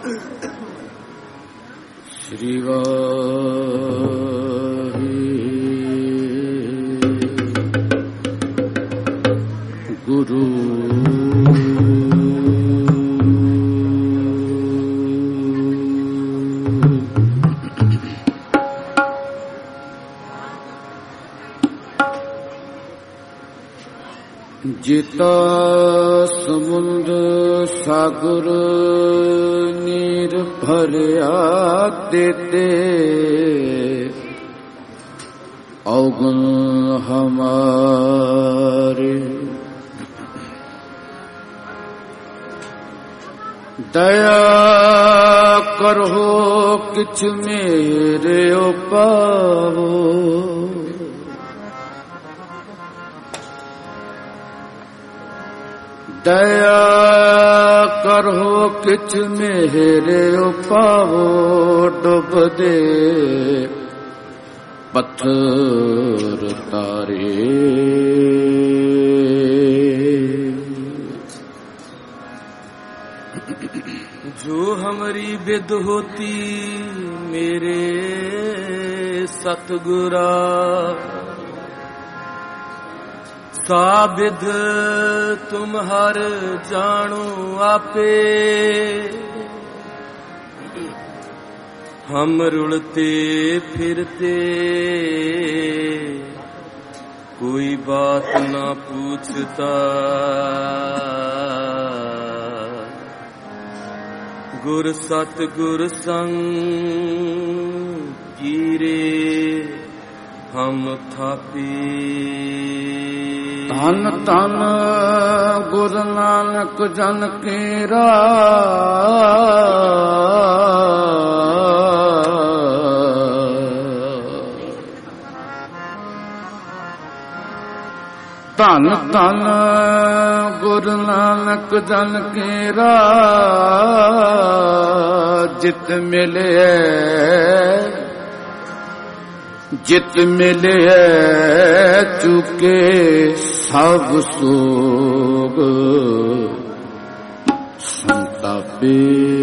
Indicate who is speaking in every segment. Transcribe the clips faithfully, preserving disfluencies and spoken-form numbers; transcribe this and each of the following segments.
Speaker 1: ਸ੍ਰੀ ਵਾਹਿਗੁਰੂ ਜਿਤਾ ਸਮੁੰਦ ਸਾਗਰ ਨੀਰ ਭਰਿਆ ਦੇਤੇ ਔਗਣ ਹਮਾਰੇ ਦਇਆ ਕਰੋ ਕਿਛ ਮੇਰੇ ਉਪਾਵੋ ਦਇਆ ਕਰੋ ਕਿਛ ਮੇਰੇ ਉਪਾਵੋ ਡੁੱਬਦੇ ਪੱਥਰ ਤਾਰੇ
Speaker 2: ਜੋ ਹਮਰੀ ਵਿਦ ਹੋਤੀ ਮੇਰੇ ਸਤਿਗੁਰਾ ਸਾਬਿਦ ਤੁਮ ਹਰ ਜਾਣੋ ਆਪੇ ਹਮ ਰੁਲਤੇ ਫਿਰਤੇ ਕੋਈ ਬਾਤ ਨਾ ਪੁੱਛਤਾ ਗੁਰ ਸਤ ਗੁਰ ਸੰਗ ਕੀਰੇ ਹਮ ਥਾਪੀ
Speaker 1: ਧੰਨ ਧੰਨ ਗੁਰ ਨਾਨਕ ਜਨ ਕੇਰਾ ਧੰਨ ਧੰਨ ਗੁਰ ਨਾਨਕ ਜਨ ਕੇਰਾ ਜਿਤ ਮਿਲਿਆ ਜਿਤ ਮਿਲਿਆ ਚੁਕੇ ਸਭ ਸੋਗ ਸੰਤਾਪੇ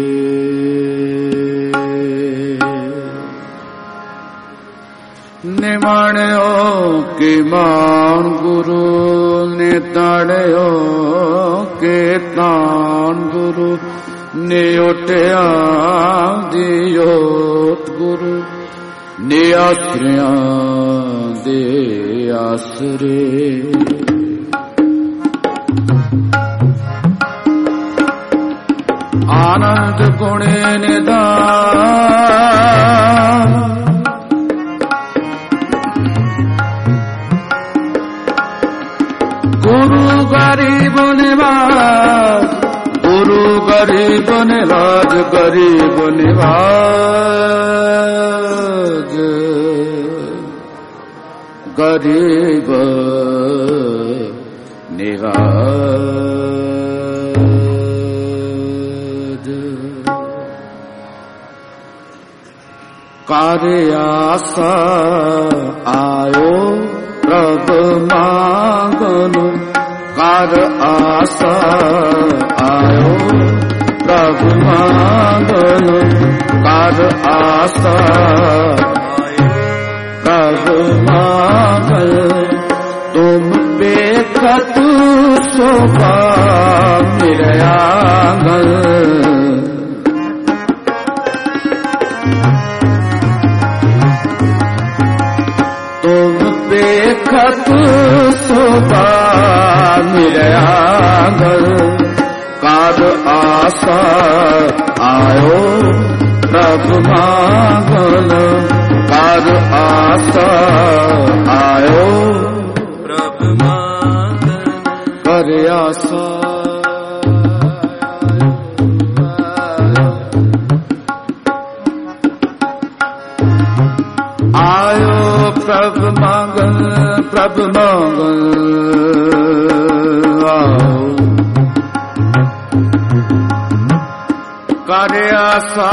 Speaker 1: ਨਿਮਾਣਿਓ ਕੇ ਮਾਨ ਗੁਰੂ ਨੇ ਤਾੜਿਓ ਕੇ ਤਾਨ ਗੁਰੂ ਨੇ ਉਟਿਆ ਦਿਓਤ ਗੁਰੂ ਨੇ ਆਸਰਿਆਂ ਦੇ ਆਸਰੇ ਆਨੰਦ ਗੁਣੇ ਨਿਦਾਨ ਗੁਰੂ ਗਰੀਬ ਨਿਵਾਜ ਗੁਰੂ ਗਰੀਬ ਨਿਵਾਜ ਗਰੀਬ ਨਿਵਾਜ ਗਰੀਬ ਨਿਵਾਜ ਕਰ ਆਸਾ ਆਇਓ ਪ੍ਰਭ ਮੰਗਨ ਕਰ ਆਸਾ ਆਇਓ ਪ੍ਰਭ ਮੰਗਨ ਕਰ ਆਸਾ ਪ੍ਰਭ ਮੰਗਨ ਤੁਮ ਬੇਖਤ ਸੋਭਾ ਮੇਰੇ ਆਂਗਨ ਬੇਖਤ ਸੋਭਾ ਮੇਰੇ ਆਂਗਨ ਕਰ ਆਸਾ ਆਇਓ ਪ੍ਰਭ ਮੰਗਨ ਕਰ ਆਸਾ ਆਇਓ
Speaker 2: ਪ੍ਰਭ ਮੰਗਨ
Speaker 1: ਕਰ ਆਸਾ ਆਇਓ ਪ੍ਰਭ ਮੰਗਲ ਪ੍ਰਭ ਮੰਗਲ ਆਓ ਕਰ ਆਸਾ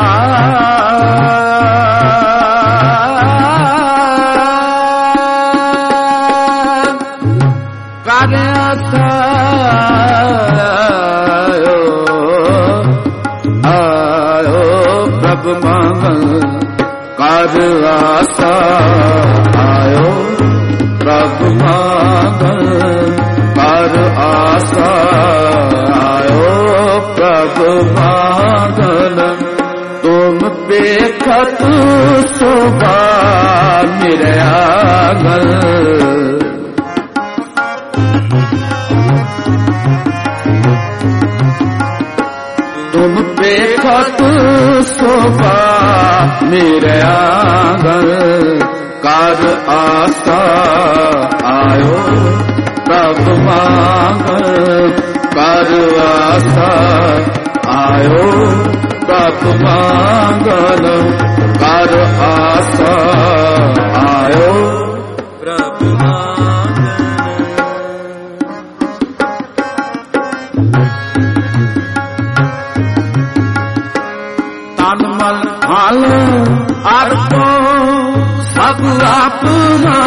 Speaker 1: ਕਰ ਆਸਾ ਆਇਓ ਪ੍ਰਭ ਮੰਗਲ ਕਰ ਆਸਾ ਆਇਓ ਪ੍ਰਭ ਮੰਗਲ ਕਰ ਆਸਾ ਆਇਓ ਪ੍ਰਭ ਮੰਗਲ ਤੁਮ ਦੇਖਤ ਸੋਭਾ ਮਿਰਿਆ ਗਲ ਤੁਮ ਦੇਖਤ ਸੋਭਾ ਮਿਰਿਆ ਗਲ ਕਰ ਆਸਾ ਆਇਓ ਪ੍ਰਭ ਮੰਗਲ ਕਰ ਆਸਾ ਆਇਓ ਪ੍ਰਭ ਮੰਗਲ ਕਰ ਆਸਾ ਆਇਓ
Speaker 2: ਪ੍ਰਭ ਮੰਗਲ
Speaker 1: ਤਨ ਮਨ ਹਾਲ ਅਰਪੋ ਸਭ ਆਪਣਾ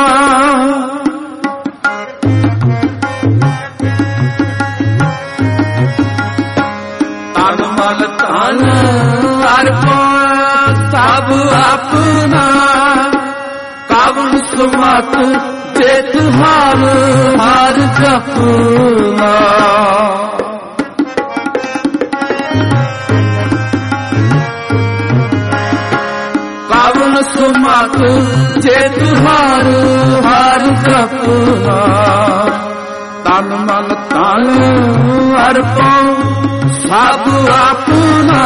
Speaker 1: ਤਨ ਮਨ ਤਨ ਅਰਪੋ ਸਭ ਆਪਣਾ ਕਵਨ ਸੁਮਤ ਜੇਤ ਹਾਰ ਹਾਰ ਜਪਨਾ ਕਵਨ ਸੁਮਤ ਜੇਤ ਹਾਰ ਹਾਰ ਜਪਨਾ ਤਨ ਮਨ ਤਨ ਅਰਪੋ ਸਭ ਆਪਣਾ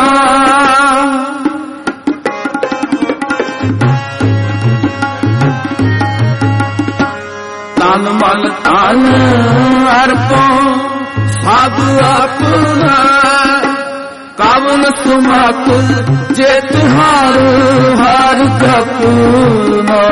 Speaker 1: ਤਨ ਮਨ ਤਨ ਅਰਪੋ ਸਭ ਆਪਣਾ ਕਵਨ ਸੁਮਤ ਜੇਤ ਹਾਰ ਹਾਰ ਜਪਨਾ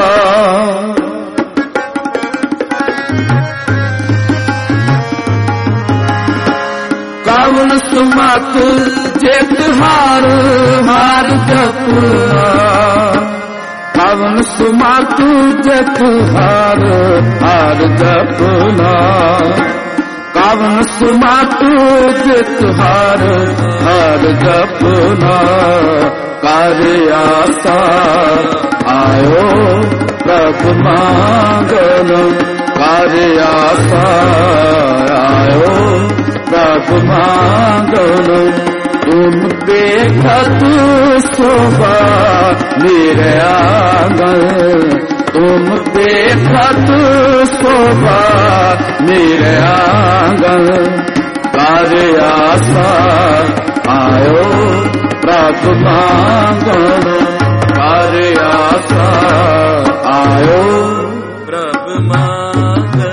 Speaker 1: ਕਵਨ ਸੁਮਤ ਜੇਤ ਹਾਰ ਹਾਰ ਜਪਨਾ ਕਵਨ ਸੁਮਤ ਜੇਤ ਹਾਰ ਹਾਰ ਜਪਨਾ ਕਵਨ ਸੁਮਤ ਜੇਤ ਹਾਰ ਹਾਰ ਜਪਨਾ ਕਰ ਆਸਾ ਆਇਓ ਪ੍ਰਭ ਮੰਗਲ ਕਰ ਆਸਾ ਆਇਓ ਪ੍ਰਭ ਮੰਗਲ ਤੁਮ ਦੇਖਤ ਸੋਭਾ ਮਿਰਿਆ ਗਲ ਤੁਮ ਦੇਖਤ ਸੋਭਾ ਮਿਰਿਆ ਗਲ ਕਰ ਆਸਾ ਆਇਓ ਪ੍ਰਭ ਮੰਗਲ ਕਰ ਆਸਾ ਆਇਓ
Speaker 2: ਪ੍ਰਭ ਮੰਗਲ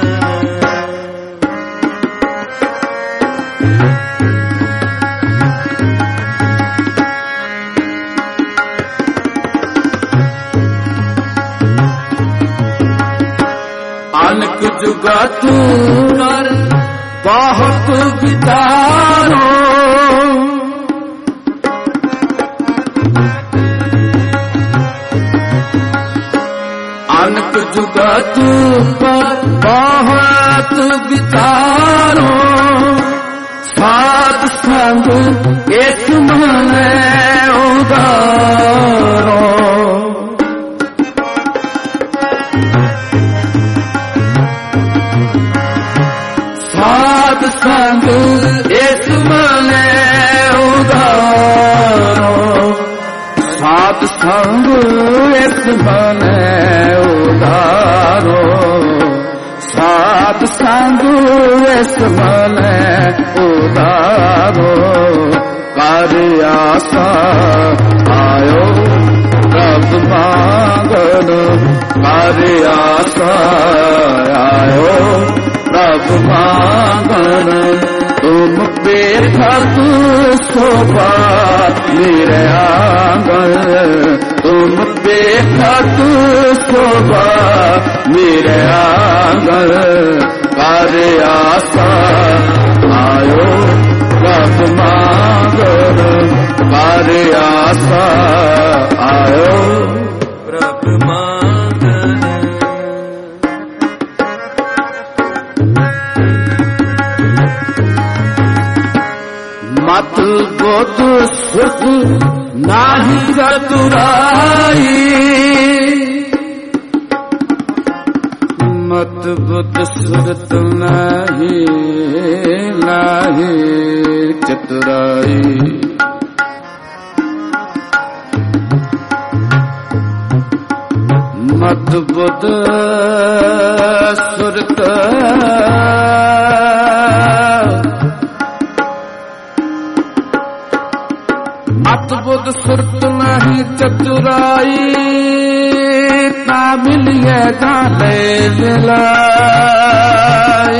Speaker 1: ਅਨਕ ਜੁਗਤ ਕਰ ਬਹੁਤ ਵਿਤਾਰੋ ਅਨਕ ਜੁਗਤ ਕਰ ਬਹੁਤ ਵਿਤਾਰੋ ਸਾਧ ਸੰਗ ਇਸ ਮਨੇ ਉਦਾਰੋ ਸਾਧ ਸੰਗ ਇਸ ਮਨੇ ਉਦਾਰੋ ਸਾਧ ਸੰਗ ਇਸ ਮਨੇ ਉਦਾਰੋ ਸਾਧ ਸੰਗ ਇਸ ਮਨੇ ਉਦਾਰੋ ਕਰ ਆਸਾ ਆਇਓ ਪ੍ਰਭ ਮੰਗਲ ਕਰ ਆਸਾ ਆਇਓ ਪ੍ਰਭ ਮੰਗਲ ਤੁਮ ਦੇਖਤ ਸੋਭਾ ਮਿਰਿਆ ਗਲ ਤੁਮ ਦੇਖਤ ਸੋਭਾ ਮਿਰਿਆ ਗਲ ਕਰ ਆਸਾ ਆਇਓ ਪ੍ਰਭ ਮੰਗਲ ਕਰ ਆਸਾ ਆਇਓ
Speaker 2: ਪ੍ਰਭ ਮੰਗਲ
Speaker 1: ਮਤ ਬੁੱਧ ਸੁਖ नाही चतुराई मत बुद्ध सुरत नाही नाही चतुराई मत बुद्ध सुरत मत बुद्ध सुरत नहीं चतुराई ता मिलिए जाले मिलाई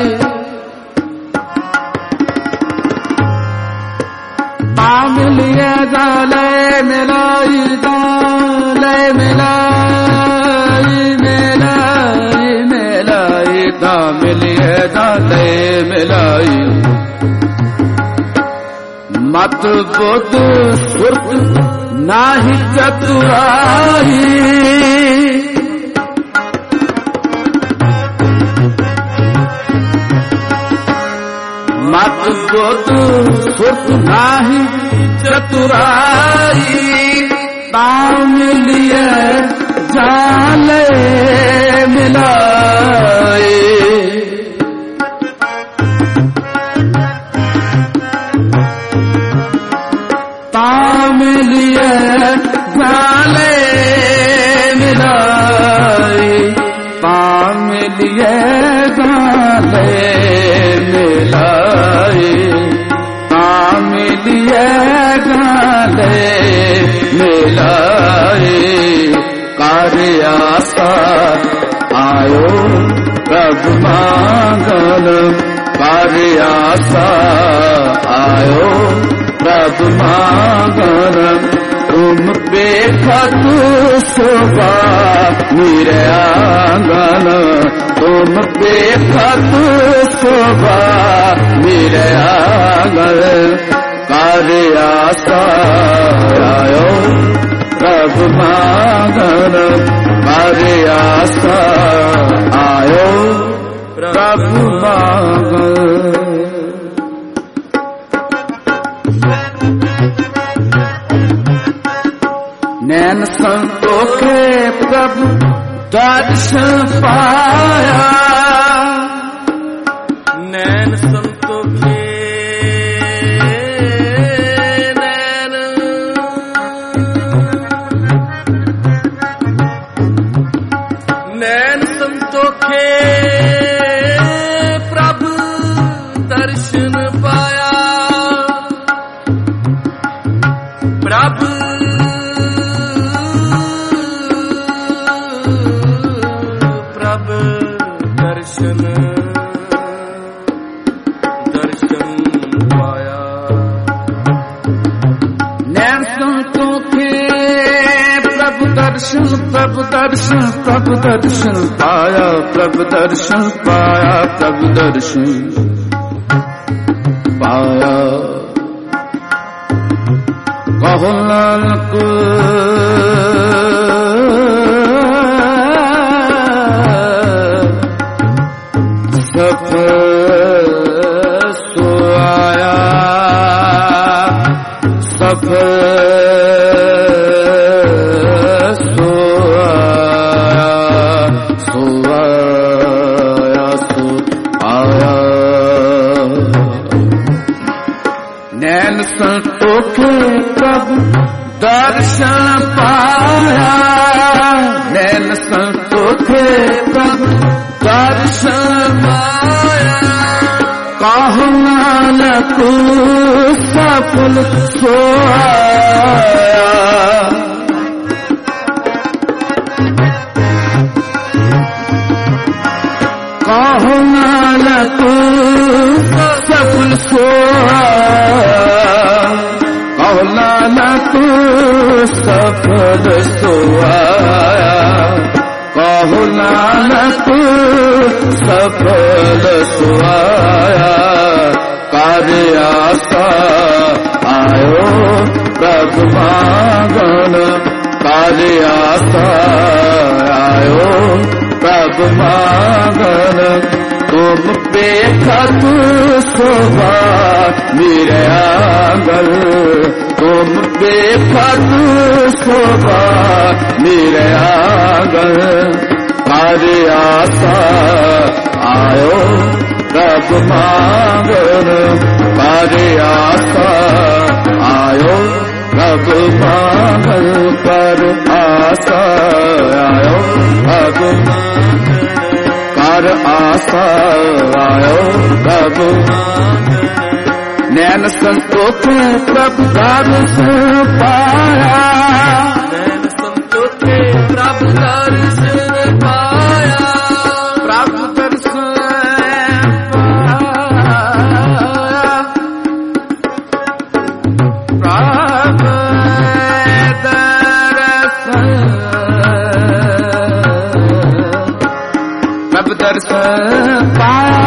Speaker 1: ता मिलिए जाले मिलाई जाले मिलाई मिलाई मिलाई ता मिलिए जाले मिलाई मत बुद्ध सुरत नाही चतुराई मत बुद्ध सुरत नाही चतुराई ताम लिए जाले मिलाए ताम लिए जाले मिलाए ताम लिए जाले मिलाए ताम लिए जाले मिलाए कार्य आशा आयो प्रभु मांगल कार्य आशा आयो प्रभु मांगल तुम बेखा तू शोभा मेरे आंगन तुम बेखा तू शोभा मेरे आंगन कार्य आशा आयो प्रभु मांगल कार्य आशा आयो प्रभु मांगल नैन संतोखे प्रभु दर्शन पाया
Speaker 2: नैन संतोखे नैन नैन संतोखे प्रभु दर्शन पाया प्रभु दर्शन दर्शन पाया
Speaker 1: नैन संतोखे प्रभु दर्शन प्रभु दर्शन प्रभु दर्शन पाया प्रभु दर्शन पाया प्रभु दर्शन पाया कहो नानक नैन संतोखे प्रभु दर्शन पाया नैन संतोखे प्रभु दर्शन पाया कहो नानक सफल सोया कहो नानक सफल सोया कहो नानक सफल सोया कहो नानक सफल सोया कार्य आशा आयो प्रभु मांगल कार्य आशा आयो प्रभु मांगल तुम बेखा तू शोभा मेरे आंगन तुम बेखत शोभा मेरे आंगन कार्य आशा आयो प्रभु मांगन कार्य आशा आयो प्रभु मांगन पर आशा आयो प्रभु कर आशा आयो प्रभु नैन संतोष प्रभु दर्श पाया
Speaker 2: नैन संतोष प्रभु दर्श पाया
Speaker 1: प्रभु दर्श प्रभु दर्श पाया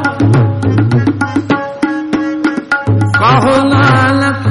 Speaker 1: कहो नानक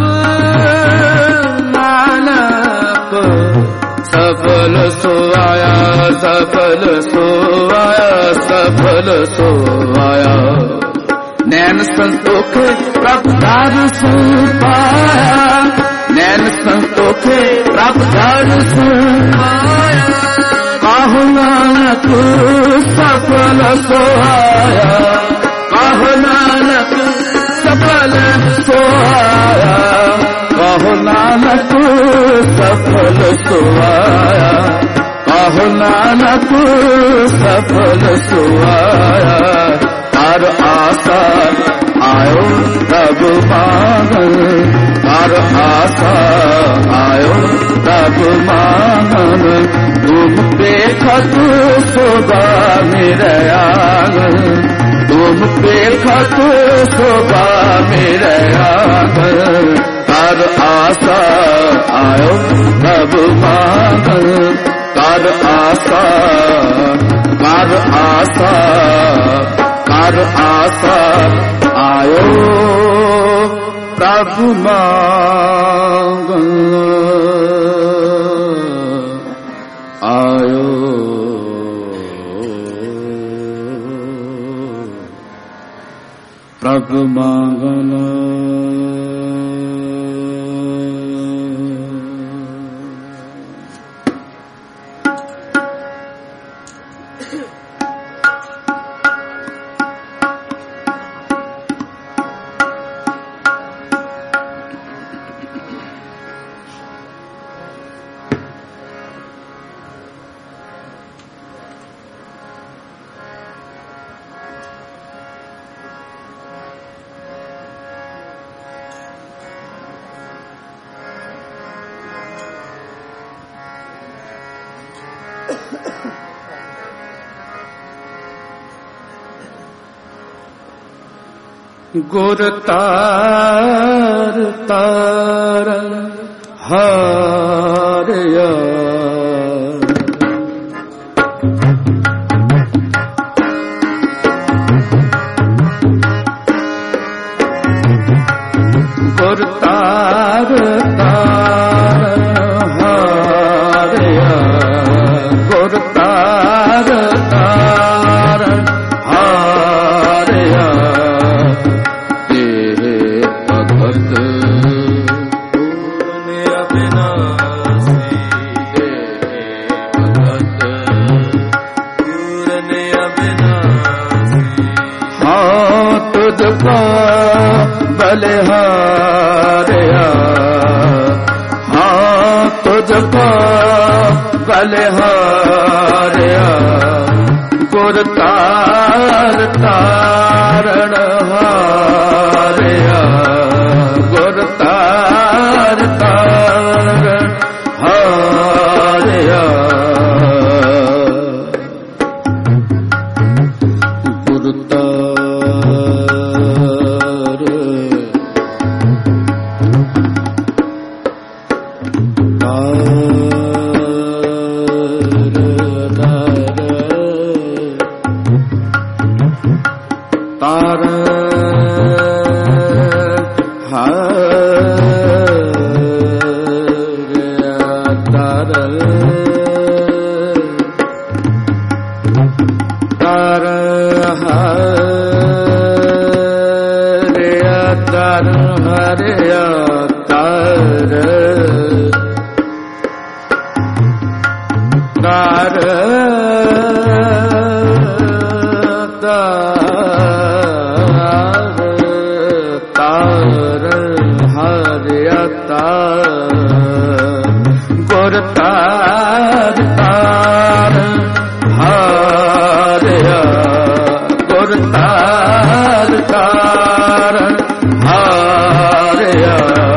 Speaker 1: नानक सफल सोया सफल सोया सफल सोया नैन संतोख प्रभु दर्श पाया नैन संतोख प्रभु दर्श पाया कहो नानक सफल सोया कहो नानक सफल सोया कहो नानक सफल सोया कहो नानक सफल सोया हर आशा आयो प्रभु मांगन हर आशा आयो प्रभु मांगन तुम देखत शोभा मेरे आंगन तुम देखत शोभा मेरे आंगन हर आशा आयो प्रभु मांगन कर आशा कर आशा कर आशा आयो प्रभु मांगन आयो प्रभु मांगन गुर तार तारन हारया गुर तार तारन हारया गुर तार तारन हारया तुझको बलिहारिया हाँ तुझको बलिहारिया गुर तार तारण हारिया गुर तार तारण हारिया गुर तार ਤਾਰ ਗੁਰ ਤਾਰ ਤਾਰ ਹਾਰਿਆ ਗੁਰ ਤਾਰ ਤਾਰ ਹਾਰਿਆ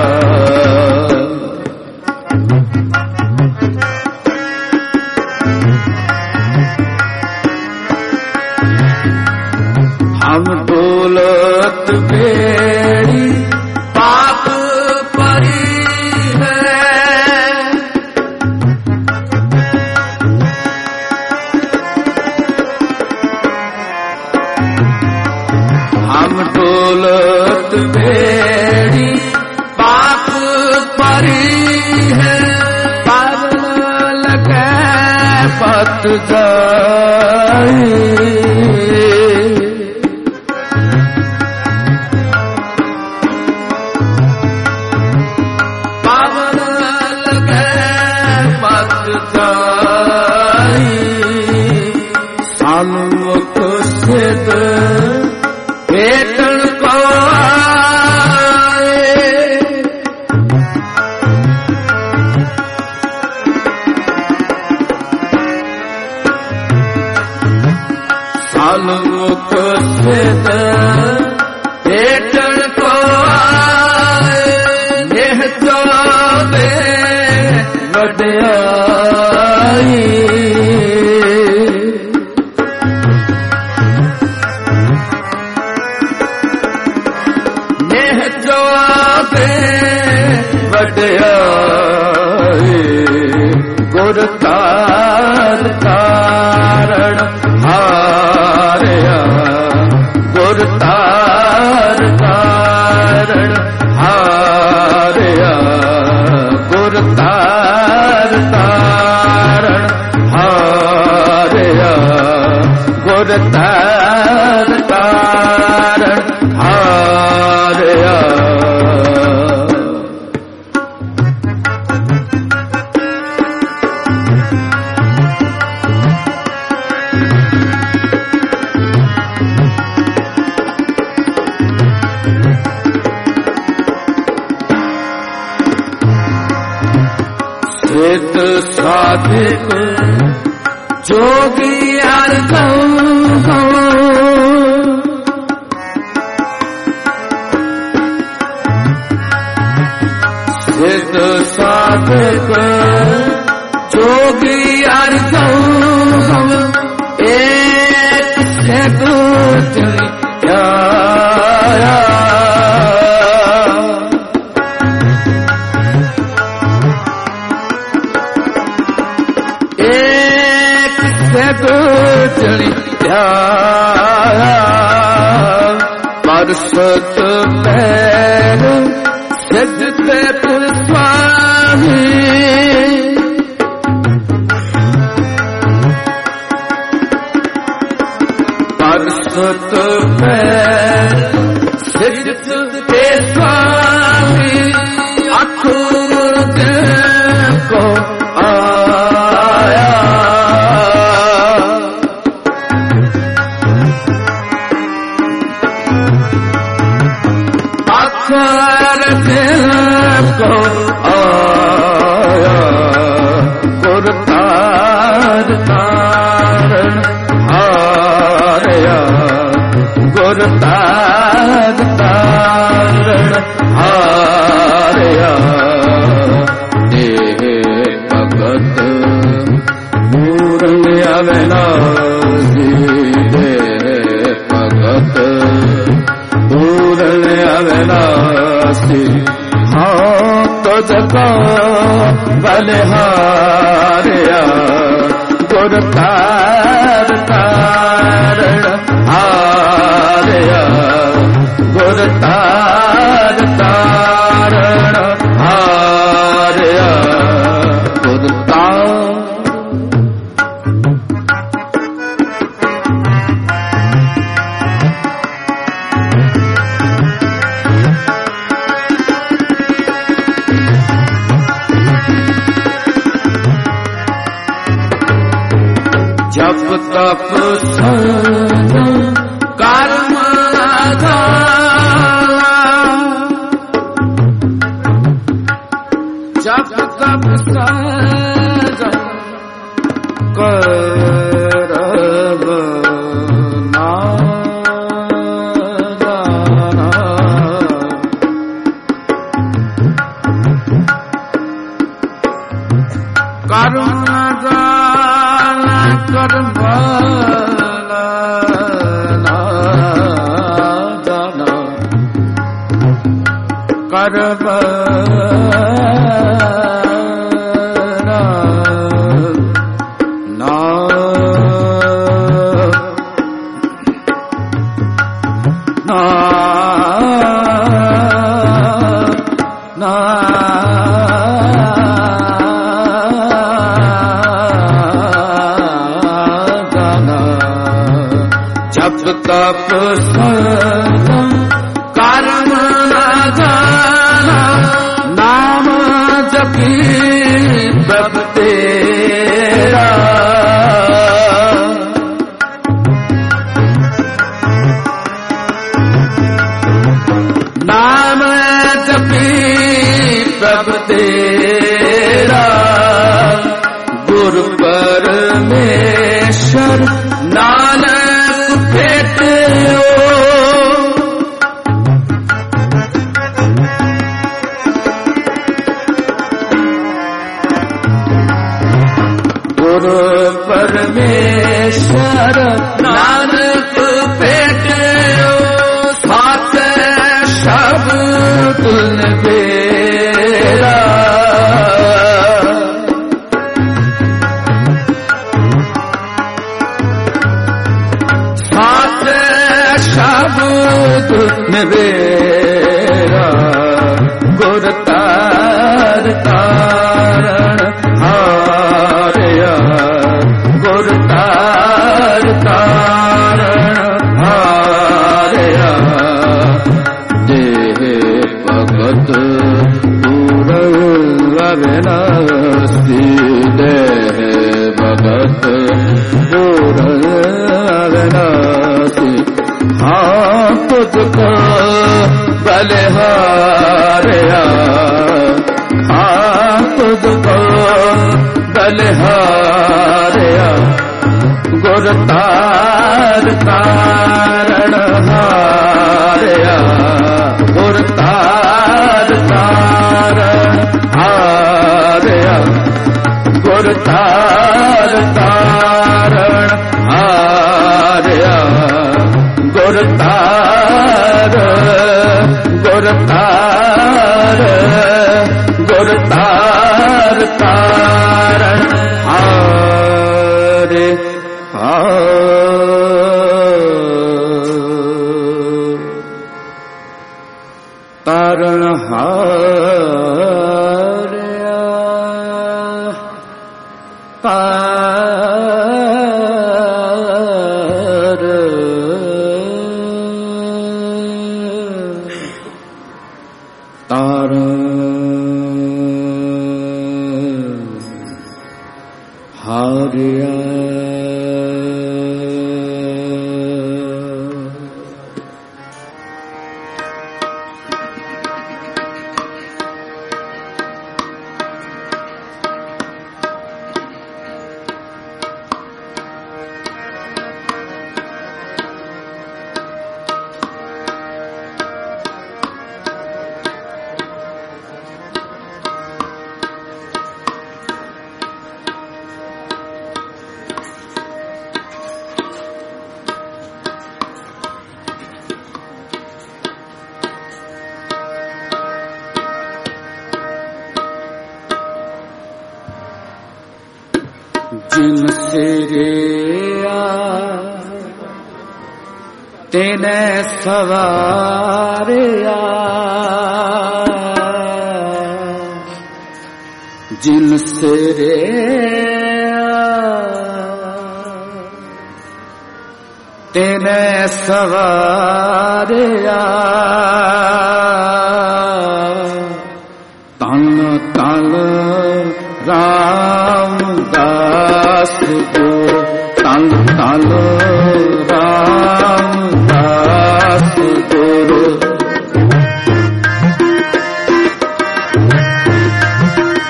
Speaker 1: ਹਮ ਦੌਲਤ ਬੇੜੀ ਪਾਪ ਭਰੀ ਹੈ ਹਮ ਦੌਲਤ ਬੇੜੀ ਪਾਪ ਭਰੀ ਹੈ ਪਾਵਨ ਲਗੈ ਪਤ ਜਾਈ ਸਨਮੁਖ ਸਿਧ ਵੇਤਨ ਕੋ ਆਏ ਸਨਮੁਖ ਸਿਧ ਵੇਤਨ ਕੋ ਆਏ ਇਹ ਜਾਵੇ ਵਡਿਆਈ ਗੁਰ ਤਾਰ ਤਾਰਨ ਹਾਰਿਆ ਗੁਰ ਤਾਰ ਤਾਰਨ ਹਾਰਿਆ ਗੁਰ ਤਾਰ ਤਾਰਨ ਹਾਰਿਆ ਗੁਰ ਤਾਰ ਤਾਰਨ ਹਾਰਿਆ ਸਿੱਧ ਸਾਧਕ ਜੋਗੀ ਹਰ ਕਉ ਸਿੱਧ ਸਾਧਕ ਜੋਗੀ ਹਰ ਕਉ ਏਕ ਸਿੱਧ ਚਲਿਆ ਚਲੀ ਧਿਆਇਆ ਪਰਸਤ ਪੈਰ ਸਿੱਧ ਤੇ ਪੁਰ ਸੁਆਮੀ ਪਰਸਤ ਪੈਰ ਸਿੱਧ ਤੇ ਸੁਆਮੀ ਅਖੁਰ ਦੇ ਕੋ ਕੋ ਆਇਆ ਗੁਰ ਤਾਰ ਤਾਰਨ ਹਾਰਿਆ ਗੁਰ ਤਾਰ ਤਾਰਨ ਹਾਰਿਆ ਦੇਹ ਭਗਤ ਪੂਰਨ ਅਵਿਨਾਸ਼ੀ ਦੇਹ ਭਗਤ ਪੂਰਨ ਅਵਿਨਾਸ਼ੀ ਤੁਝ ਕੋ ਬਲਿਹਾਰਿਆ ਗੁਰ ਤਾਰ ਤਾਰਨ ਹਾਰਿਆ ਗੁਰ ਤਾਰ ਤਾਰਨ ਹਾਰਿਆ ਗੁਰ ਤਾਰ ਜਪ ਤਪ ਸੰਗ ਕਰਮ ਆਧਾਰਾ ਜਪ ਤਪ ਸਾਜਨ ਕਰਬ ਨਾ ਜਾਣਾ ਕਰਮ ਜਾਣਾ ਕਰਮ ਨਾ ਜਾਣਾ ਕਰਬ ਤਪ ਸੰਗਮ ਕਰਮ ਨਾ ਜਾਣਾ ਨਾਮ ਜਪੀ ਪ੍ਰਭ ਤੇਰਾ ਨਾਮ ਜਪੀ ਪ੍ਰਭ ਤੇਰਾ ਗੁਰ ਪਰਮੇਸ਼ਰ ਨਾਨਕ ਪਰਮੇਸ਼ਰ ਨਾਨਕ ਭੇਟਿਓ ਸਾਚੇ ਸ਼ਬਦ ਨਿਬੇਰਾ ਸਾਚੇ ਸ਼ਬਦ ਨਿਬੇਰਾ ਗੁਰ ਤਾਰ ਤਾਰਨ ਹਾਰਿਆ ਗੁਰ ਤਾਰ ਤਾਰਨ ਹਾਰਿਆ ਦੇਹ ਭਗਤ ਪੂਰਨ ਅਵਿਨਾਸੀ ਦੇਹ ਭਗਤ ਪੂਰਨ ਅਵਿਨਾਸੀ ਹਾਂ ਤੁਝ ਕੋ ਬਲਿਹਾਰਿਆ ਹਾਂ ਤੁਝ ਕੋ ਬਲਿਹਾਰਿਆ ਗੁਰ ਤਾਰ ਤਾਰਨ ਹਾਰਿਆ ਗੁਰ ਤਾਰ ਤਾਰਨ ਹਾਰਿਆ ਗੁਰ ਤਾਰ ਤਾਰਨ ਹਾਰਿਆ ਗੁਰ ਤਾਰ ਗੁਰ ਤਾਰ ਗੁਰ ਤਾਰ ਤਾਰਨ ਹਾਰੇ ਤਾਰਨ ਹਾਰਿਆ ਤਾਰ ਤਾਰਨ ਹਾਰਿਆ ਜਿਨ ਸਿਰਿਆ ਤੈਨੇ ਸਵਾਰਿਆ ਜਿਨ ਸਿਰਿਆ ਤੈਨੇ ਸਵਾਰਿਆ ਤਨ ਤਨ ਰਾਮਦਾਸ ਗੁਰ ਤਨ ਤਨ ਰਾਮਦਾਸ ਗੁਰ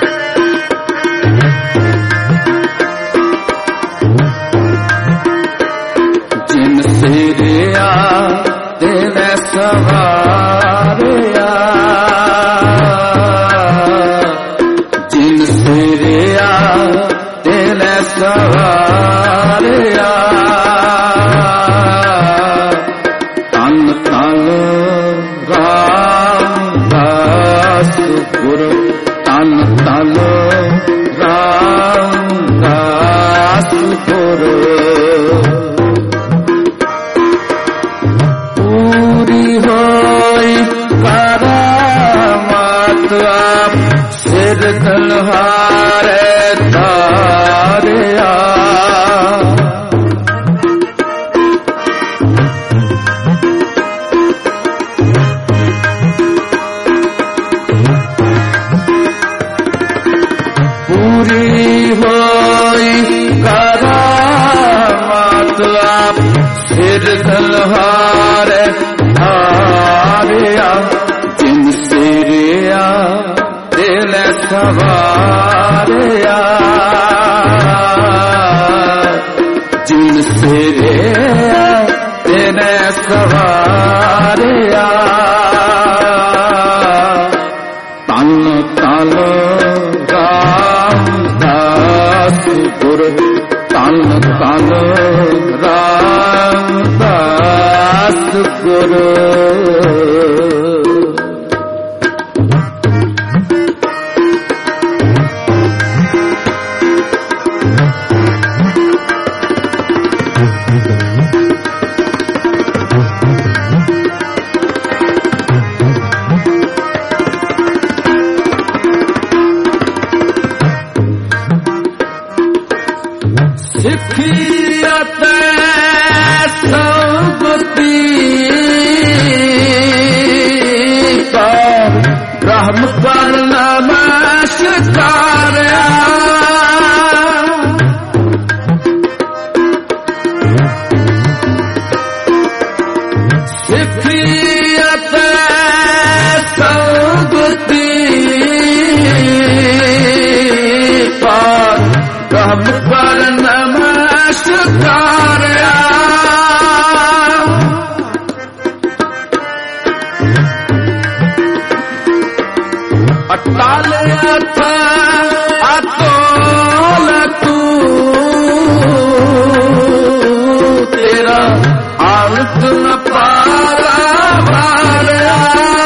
Speaker 1: ਗੁਰ ਪੂਰੀ ਹੋਈ ਕਰਾਮਾਤ ਆਪ ਸਿਰ ਤਲਹਾਰੇ ਧਾਰਿਆ ਪੂਰੀ ਹੋਈ ਕਰਾਮਾਤ ਆਪ ਸਿਰ ਤਲਹਾਰੇ ਧਾਰਿਆ ਜਿਨ ਸਿਰਿਆ ਦਿਲ ਸਵਾਰਿਆ ਜਿਨ ਸਿਰਿਆ ਦਿਲ ਸਵਾਰਿਆ ਤਨ ਤਨ ਰਾਮਦਾਸ ਗੁਰ ਤਨ ਤਨ ਰਾਮਦਾਸ ਗੁਰ ਸਿੱਖਿਅਤ ਸੰਗਤੀ ਕਾ ਬ੍ਰਹਮ ਕਰ ਨਮਸਕਾਰਿਆ ਸਿੱਖਿਅਤ ਸੰਗਤੀ ਕਾ ਬ੍ਰਹਮ ਕਰ ਨਮਸਕਾਰਿਆ ਅਟਲ ਅਥ ਅਤੋਲ ਤੂੰ ਤੇਰਾ ਅੰਤ ਨ ਪਾਰਾਵਾਰਿਆ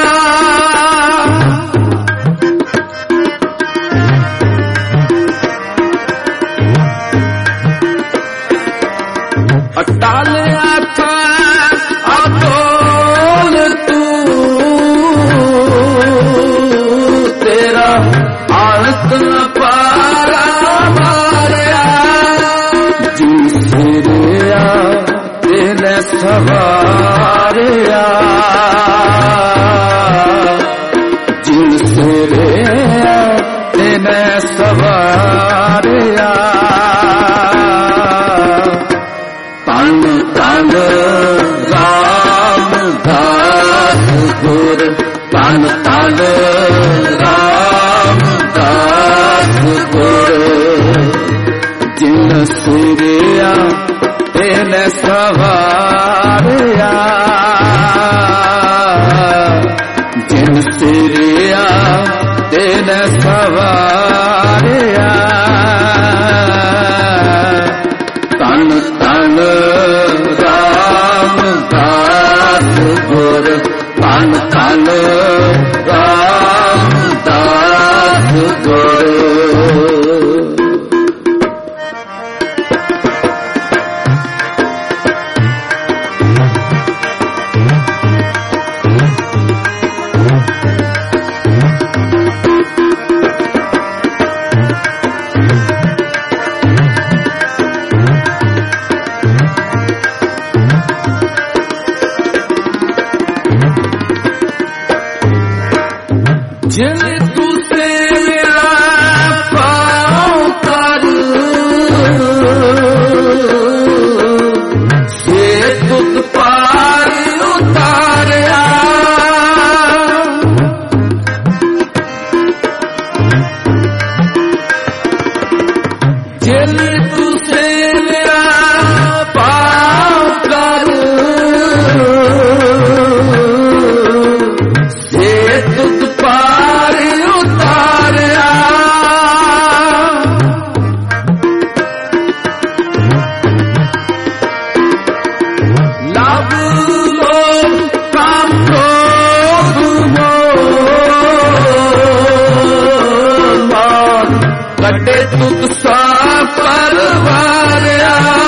Speaker 1: ਅਟਲ ਅਥ ਅਤੋਲ ਤੂੰ ਤੇਰਾ ਅੰਤ ਨ ਪਾਰਾਵਾਰਿਆ ਜਿਨ ਸਿਰਿਆ ਦਿਲ ਸਵਾਰਿਆ ਜਿਨ ਸਿਰਿਆ ਦਿਲ ਸਵਾਰਿਆ ਤਨ ਤਨ ਰਾਮਦਾਸ ਗੁਰ ਤਨ ਤਨ ਰਾਮਦਾਸ ਗੁਰ ਜਿਨ ਸਿਰਿਆ ਦਿਲ ਸਵਾਰਿਆ ਜਿਨ ਸਿਰਿਆ ਦਿਲ ਸਵਾਰਿਆ ਤਨ ਤਨ ਰਾਮਦਾਸ ਗੁਰ ਤਨ ਤਨ ਰਾਮਦਾਸ ਗੁਰ ਜਿਨ ਤੂੰ ਸੇਵਿਆ ਪਾਉ ਕਰ ਸੇ ਤੁਧ ਪਾਰ ਉਤਾਰਿਆ ਜਿਨ ਤੂੰ ਸੇਵਿਆ ਪਾਉ ਕਰ ਸੇ ਤੁਧ ਪਾਰ ਉਤਾਰਿਆ ਲਵ ਲੋਭ ਕਾਮ ਕ੍ਰੋਧ ਮੋਹ ਮਾਨ ਕੱਢੇ ਤੁਧ ਸਾ ਪਰਵਾਰਿਆ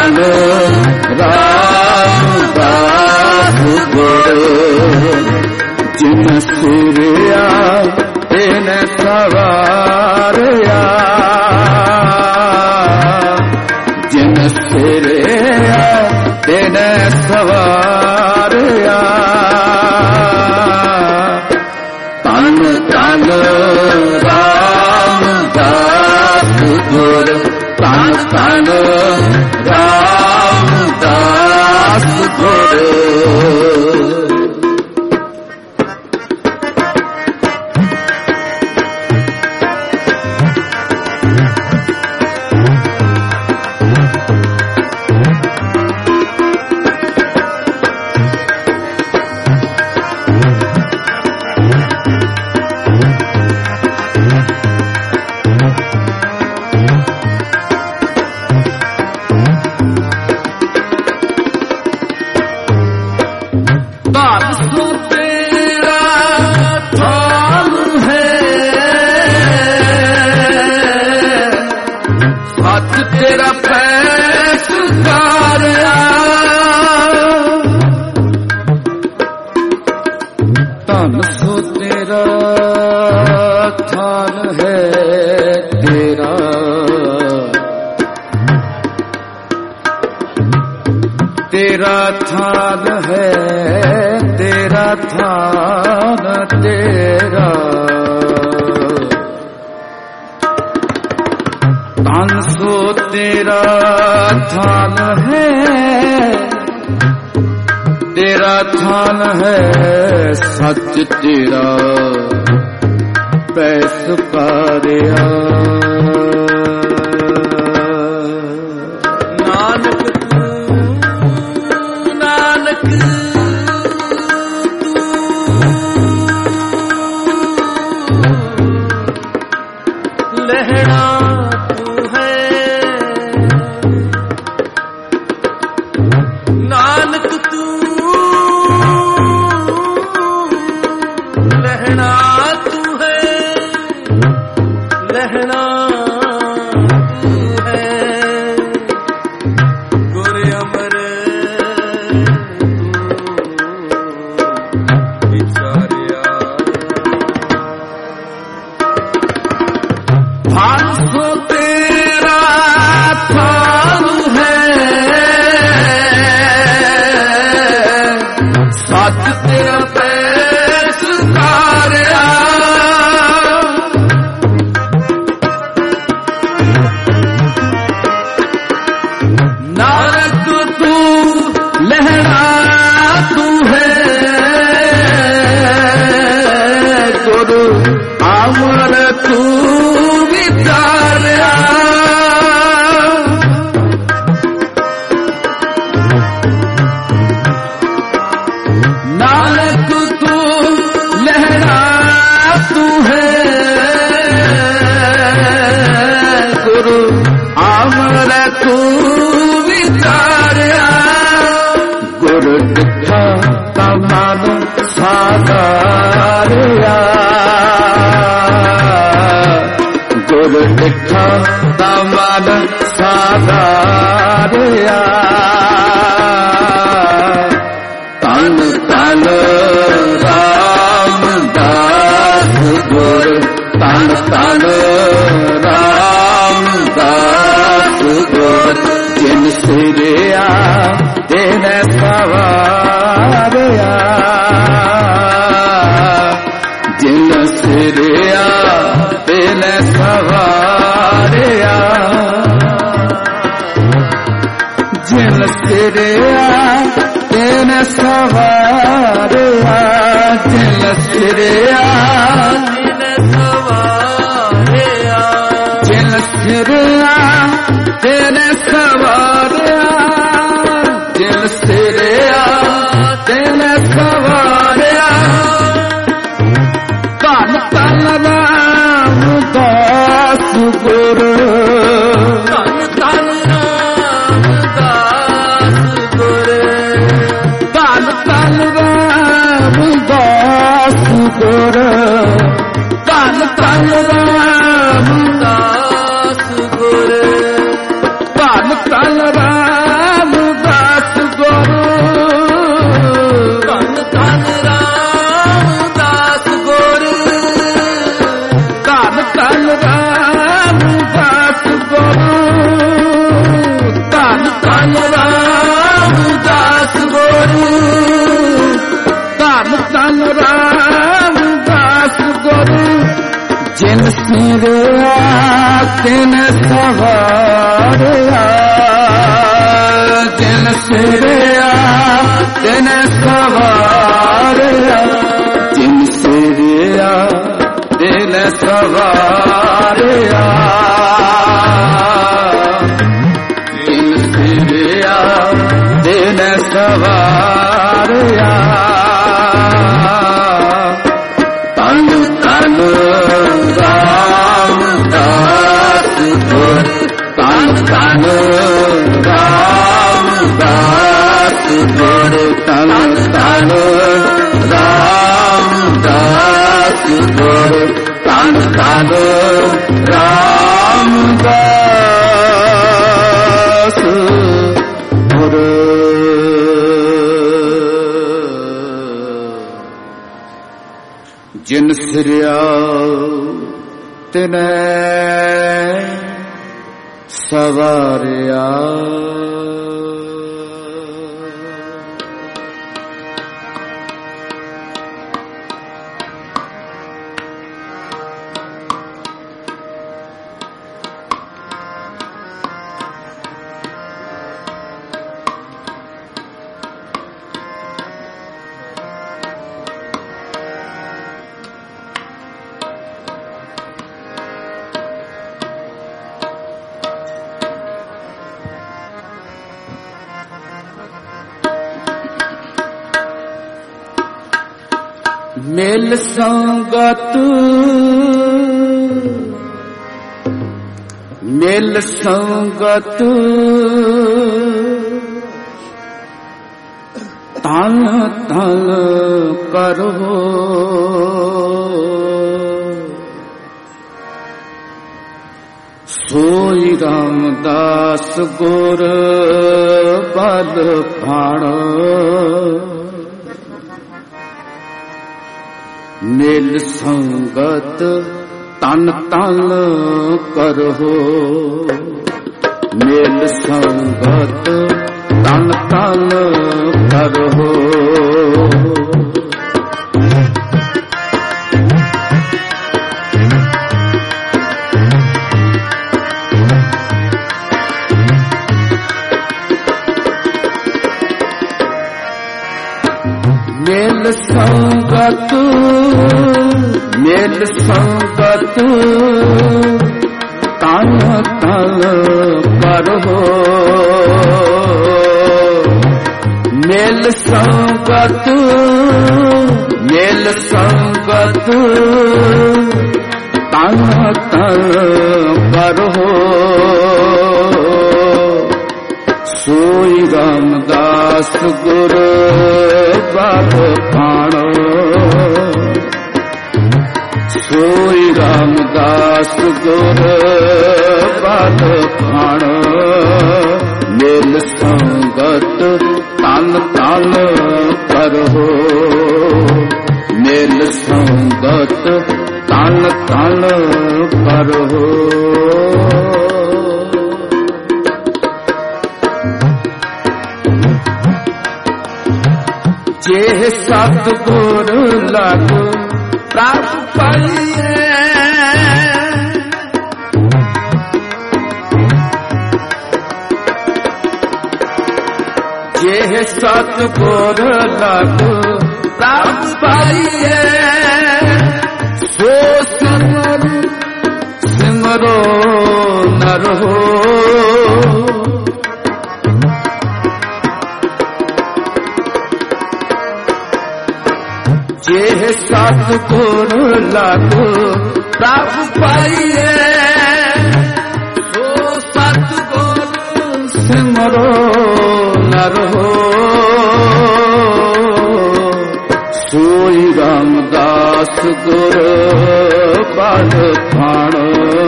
Speaker 1: ਧਨ ਰਾਮਦਾਸ ਗੁਰ ਜਿਨ ਸਿਰਿਆ ਤਿਨ ਸਵਾਰਿਆ ਜਿਨ ਸਿਰਿਆ ਤਿਨ ਸਵਾਰਿਆ ਧਨ ਧਨ ਰਾਮਦਾਸ ਗੁਰ ਧਨ ਧਨ ਰਾਮਦਾਸ ਗੁਰ ਸੱਚ ਤੇਰਾ ਪੈ ਸੁਕਾਰਿਆ ਨਾਨਕ ਤੂੰ ਨਾਨਕ ਤੂੰ ਲਹਿਣਾ ਤੂੰ ਹੈ ਨਾਨਕ ਤੂੰ ਧਨ ਰਾਮਦਾਸ ਗੁਰ ਧਨ ਧਨ ਰਾਮ
Speaker 2: ਸਿਰਿਆ ਤਿਨ ਸਵਾਰਿਆ ਜਿਨ ਸਿਰਿਆ ਤਿਨ ਸਵਾਰਿਆ ਜਿਨ ਸਿਰਿਆ ਤਿਨ ਸਵਾਰਿਆ ਤਨ ਤਨ ਰਾਮਦਾਸ ਗੁਰ ਤਨ ਤਨ ਰਾਮਦਾਸ ਗੁਰ ਤਨ ਤਨ ਰਾਮਦਾਸ ਗੁਰ ਤਨ ਤਨ ਰਾਮਦਾਸ ਗੁਰ ਜਿਨ ਸਿਰਿਆ ਤਿਨੈ ਸਵਾਰਿਆ ਮਿਲ ਸੰਗਤ ਮਿਲ ਸੰਗਤ ਤਨ ਤਨ ਕਰੋ ਸੋਈ ਰਾਮਦਾਸ ਗੁਰ ਬਲ ਭਾਣੋ ਮਿਲ ਸੰਗਤ ਤਨ ਤਨ ਕਰੋ ਮਿਲ ਸੰਗਤ ਤਨ ਤਨ ਕਰੋ ਮਿਲ ਸੰਗਤ ਮਿਲ ਸੰਗਤ ਤਨ ਤਨ ਕਰੋ ਮਿਲ ਸੰਗਤ ਮਿਲ ਸੰਗਤ ਤਨ ਤਨ ਕਰੋ ਸੋਈ ਰਾਮਦਾਸ ਗੁਰ ਬਲ ਭਾਣੋ ਸੋਈ ਰਾਮਦਾਸ ਗੁਰ ਬਲ ਭਾਣੋ ਮਿਲ ਸੰਗਤ ਤਨ ਤਨ ਕਰੋ ਮਿਲ ਸੰਗਤ ਤਨ ਤਨ ਕਰੋ ਜੇ ਸਤਿਗੁਰ ਲਗ ਪ੍ਰਭ ਪਾਈਏ ਜੇ ਸਤਿਗੁਰ ਲਗ ਪ੍ਰਭ ਪਾਈਏ ਸੋ ਸਿਮਰੋ ਸਿਮਰੋ ਨਰ ਹੋ ਜੇ ਸਤਿਗੁਰ ਲਗ ਪ੍ਰਭ ਪਾਈਏ ਸੋ ਸਤਿਗੁਰ ਸਿਮਰੋ ਨਰ ਹੋ ਸੋਈ ਰਾਮਦਾਸ ਗੁਰ ਬਲ ਭਾਣੋ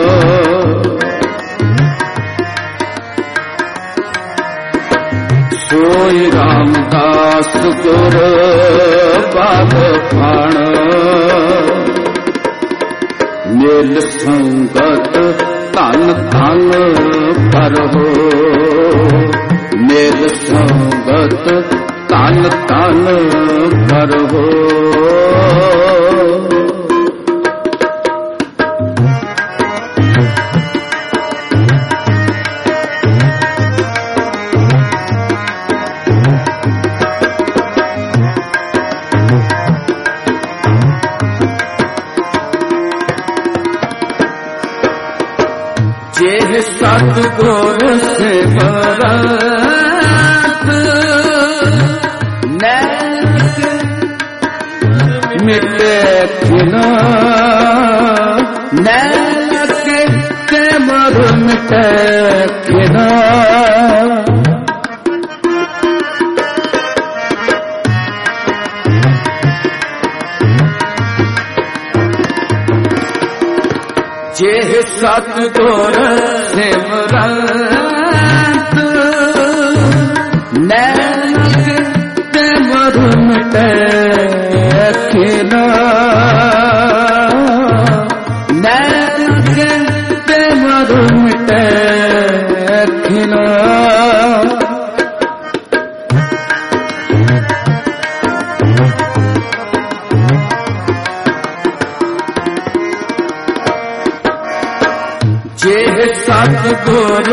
Speaker 2: ਸੋਈ ਰਾਮਦਾਸ ਗੁਰ ਬਲ ਭਾਣੋ ਮਿਲ ਸੰਗਤ ਧਨ ਧਨ ਕਰੋ ਮਿਲ ਸੰਗਤ ਧਨ ਧਨ ਕਰੋ ਜੇ ਸਤਿਗੁਰ ਸਿਮਰਤ ਨੈਕ ਮਿਟੇ ਖਿਨਾ ਨੈਕ ਤੇ ਮਰ ਮਿਟੇ ਖਿਨਾ ਜੇ ਸਤਿਗੁਰ ਸਿਮਰਤ ਨੈਕ ਤੇ ਮਰ ਮਿਟੇ ਖਿਨਾ ਨੈਕ ਤੇ ਮਰ ਮਿਟੇ ਖਿਨਾ ਜੇ ਸਤਿਗੁਰ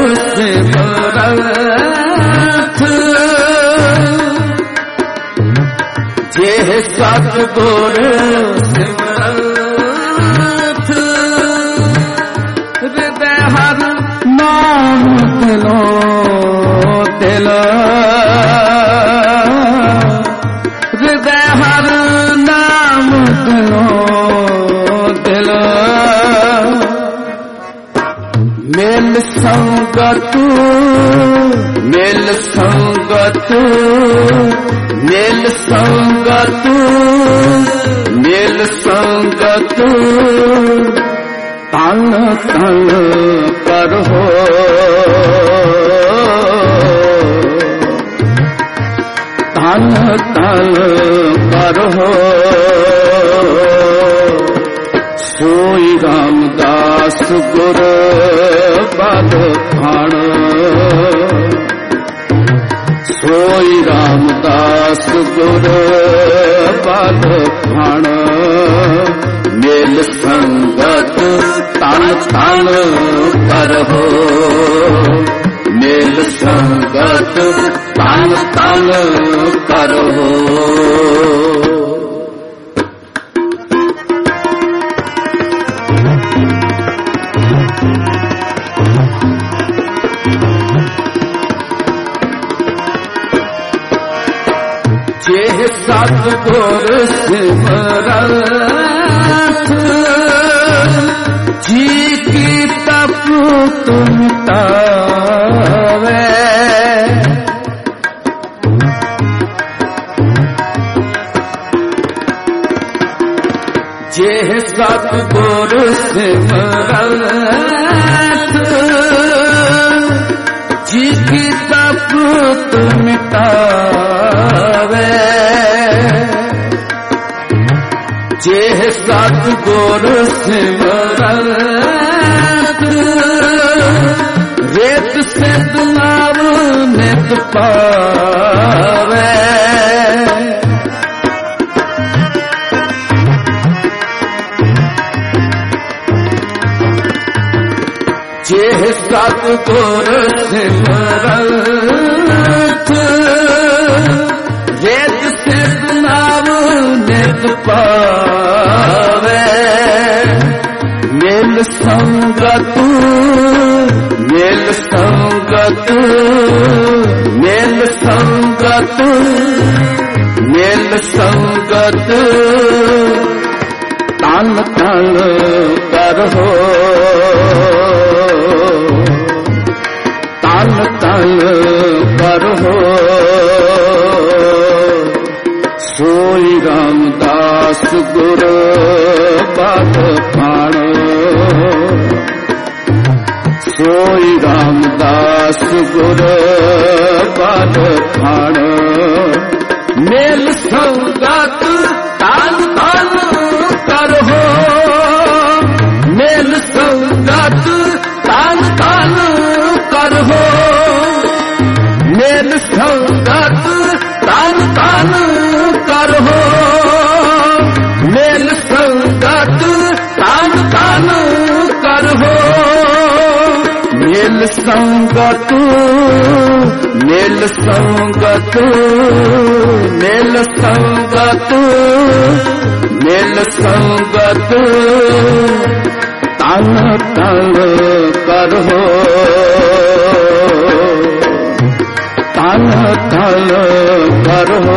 Speaker 2: ਸਿਮਰਤ ਜੇ ਸਤਿਗੁਰ ਸਿਮਰਤ ਹਿਰਦੈ ਹਰ ਨਾਮ ਦਿਲੋਂ ਦਿਲ ਹਿਰਦੈ ਹਰ ਨਾਮ ਦਿਲੋਂ ਦਿਲ ਮਿਲ ਸੰਗਤ ਮਿਲ ਸੰਗਤ ਮਿਲ ਸੰਗਤ ਮਿਲ ਸੰਗਤ ਤਨ ਤਨ ਕਰੋ ਤਨ ਤਨ ਕਰੋ ਸੋਈ ਰਾਮਦਾਸ ਗੁਰ ਬਲ ਖਾਣ ਸੋਈ ਰਾਮਦਾਸ ਗੁਰ ਬਲ ਖਾਣ ਮਿਲ ਸੰਗਤ ਤਨ ਤਨ ਕਰੋ ਮਿਲ ਸੰਗਤ ਤਨ ਤਨ ਕਰੋ ਜੇ ਸਤਿਗੁਰ ਸਿਮਰਤ ਜੀ ਕੀ ਤਪ ਮਿਟਾਵੇ ਜੇ ਸਤਿਗੁਰ ਸਿਮਰਤ ਜੀ ਕੀ ਤਪ ਮਿਟਾਵੇ ਜੇ ਸਤਿਗੁਰ ਸਿਮਰਤ ਰੇਤ ਸਿਧ ਨਾਮ ਨਿਤ ਪਾਵੇ ਜੇ ਸਤਿਗੁਰ ਸਿਮਰਤ ਰੇਤ ਸਿਧ ਨਾਮ ਨਿਤ ਪਾਵੇ ਮਿਲ ਸੰਗਤ ਮਿਲ ਸੰਗਤ ਮਿਲ ਸੰਗਤ ਮਿਲ ਸੰਗਤ ਤਨ ਤਨ ਕਰੋ ਤਨ ਤਨ ਕਰੋ ਸੋਈ ਰਾਮਦਾਸ ਗੁਰ ਬਲ ਖਾਣ ਸੋਈ ਰਾਮਦਾਸ ਗੁਰ ਬਲ ਖਾਣ ਮਿਲ ਸੰਗਤ ਤਨ ਤਨ ਕਰੋ ਮਿਲ ਸੰਗਤ ਤਨ ਤਨ ਕਰੋ ਮਿਲ ਸੰਗਤ ਤਨ ਤਨ ਕਰੋ ਮਿਲ ਸੰਗਤ ਤਨ ਤਨ ਕਰੋ ਮਿਲ ਸੰਗਤ ਮਿਲ ਸੰਗਤ ਮਿਲ ਸੰਗਤ ਮਿਲ ਸੰਗਤ ਤਨ ਤਨ ਕਰੋ ਤਨ ਤਨ ਕਰੋ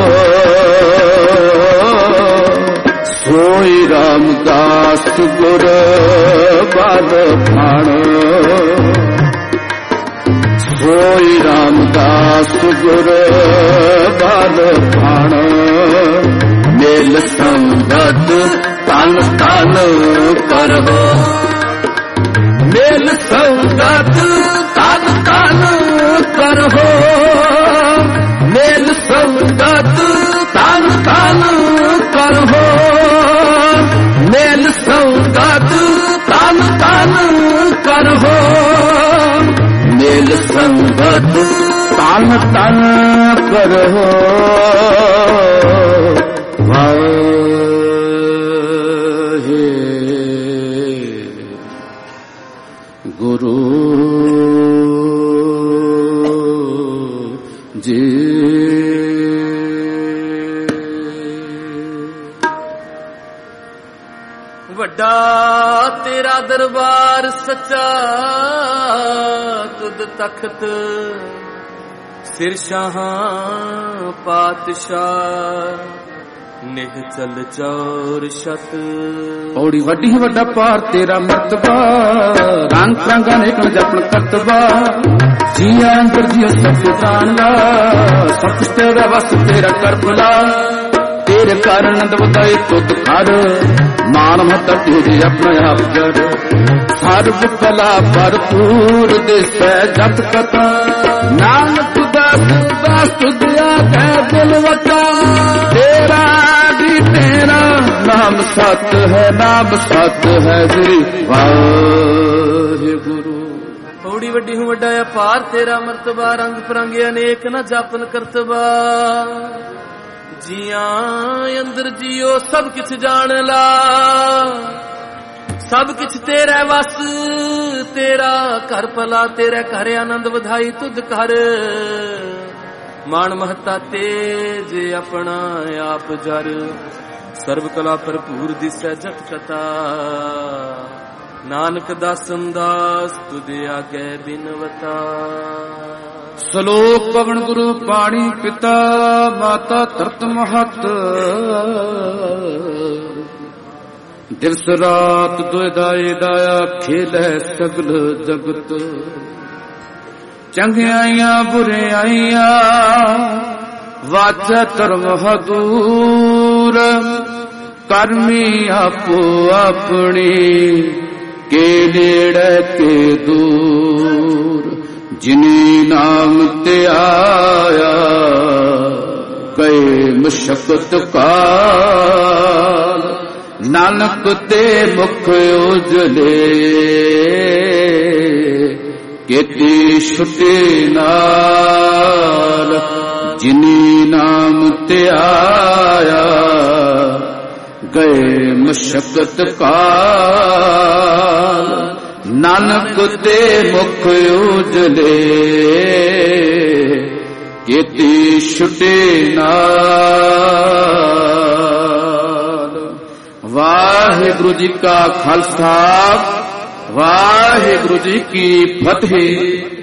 Speaker 2: ਸੋਈ ਰਾਮਦਾਸ ਗੁਰ ਬਲ ਭਾਣ ਸੋਈ ਰਾਮਦਾਸ ਗੁਰ ਬਲ ਭਾਣ ਮੇਲ ਸੰਗਤ ਤਨ ਤਨ ਕਰੋ ਮੇਲ ਸੰਗਤ ਤਨ ਤਨ ਕਰੋ ਮੇਲ ਸੰਗਤ ਤਨ ਤਨ ਕਰੋ ਮੇਲ ਸੰਗਤ ਤਨ ਤਨ ਕਰੋ ਮੇਲ ਸੰਗਤ ਤਨ ਤਨ ਕਰੋ ਗੁਰੂ ਜੀ
Speaker 1: ਵੱਡਾ ਤੇਰਾ ਦਰਬਾਰ ਸੱਚਾ ਤੁਧ ਤਖਤ ਸਿਰ ਸ਼ਾਹਾਂ ਪਾਤਸ਼ਾਹ ਨਿਹ ਚਲ ਚੌਰ ਛਤ
Speaker 2: ਔੜੀ ਵੱਡੀ ਵੱਡਾ ਪਾਰ ਤੇਰਾ ਮਰਤਬਾ ਰੰਗ ਰੰਗਾਂ ਨੇ ਇੱਕ ਜਪਨ ਕਰਤਬਾ ਜੀਆਂ ਅੰਦਰ ਜੀ ਸਭ ਜਾਣਦਾ ਸਭ ਕੁਛ ਤੇਰਾ ਵਸ ਤੇਰਾ ਕਰਬਲਾ ਤੇਰੇ ਕਾਰਨ ਨੰਦ ਵਧਾਈ ਤੁਧ ਕਰ ਮਾਨ ਮਤ ਤੇਰੇ ਆਪਣਾ ਆਪ ਜੜ ਸਰਬ ਕਲਾ ਭਰਪੂਰ ਦਿਸੈ ਜਪ ਕਥਾ ਨਾਨਕ ਦਾਸ ਦਾਸ ਤੁਧਿਆ ਕਹਿ ਦਿਲ ਵਟਾ ਤੇਰਾ ਜੀ ਤੇਰਾ ਨਾਮ ਸਤ ਹੈ ਨਾਮ ਸਤ ਹੈ ਜੀ ਵਾਹਿਗੁਰੂ
Speaker 1: ਔੜੀ ਵੱਡੀ ਹੂੰ ਵੱਡਾ ਅਪਾਰ ਤੇਰਾ ਮਰਤਬਾ ਰੰਗ ਪਰੰਗੇ ਅਨੇਕ ਨਾ ਜਾਪਨ ਕਰਤਬਾ ਜੀਆਂ ਅੰਦਰ ਜੀਓ ਸਭ ਕਿਛ ਜਾਣ ਲਾ ਸਭ ਕਿਛ ਤੇਰਾ ਵਸ ਤੇਰਾ ਘਰ ਭਲਾ ਤੇਰੇ ਘਰ ਆਨੰਦ ਵਧਾਈ ਤੁਧ ਕਰ ਮਾਣ ਮਹਤਾ ਤੇਜ ਆਪਣਾ ਆਪ ਜਰ ਸਰਬ ਕਲਾ ਭਰਪੂਰ ਦਿਸੈ ਜਤ ਕਥਾ ਨਾਨਕ ਦਾਸਨ ਦਾਸ ਤੁਧ ਆਗੇ ਬਿਨਵਤਾ
Speaker 2: ਸ਼ਲੋਕ ਪਵਨ ਗੁਰੂ ਪਾਣੀ ਪਿਤਾ ਮਾਤਾ ਧਰਤ ਮਹਤ ਦਿਵਸ ਰਾਤ ਦੁਇ ਦਾਏ ਦਾਇਆ ਖੇਲੈ ਸਗਲ ਜਗਤ ਚੰਗਿਆਈਆਂ ਬੁਰਿਆਈਆਂ ਵਾਚੈ ਧਰਮ ਹਦੂਰ ਕਰਮੀ ਆਪੋ ਆਪਣੀ ਕੇ ਨੇੜੇ ਕੇ ਦੂਰ ਜਿਨੀ ਨਾਮ ਤੇ ਆਇਆ ਗਏ ਮੁਸ਼ਕਤ ਕਾਲ ਨਾਨਕ ਤੇ ਮੁਖ ਉਜਲੇ ਕੀਤੀ ਛੁਟੇ ਨਾਲ ਜਿਨੀ ਨਾਮ ਤੇ ਆਇਆ ਗਏ ਮੁਸ਼ਕਤ ਕਾਲ ਨਾਨਕ ਤੇ ਮੁਖ ਉਜਲੇ ਕੀਤੀ ਛੁਟੇ ਨਾਲ ਵਾਹਿਗੁਰੂ ਜੀ ਕਾ ਖਾਲਸਾ ਵਾਹਿਗੁਰੂ ਜੀ ਕੀ ਫਤਿਹ।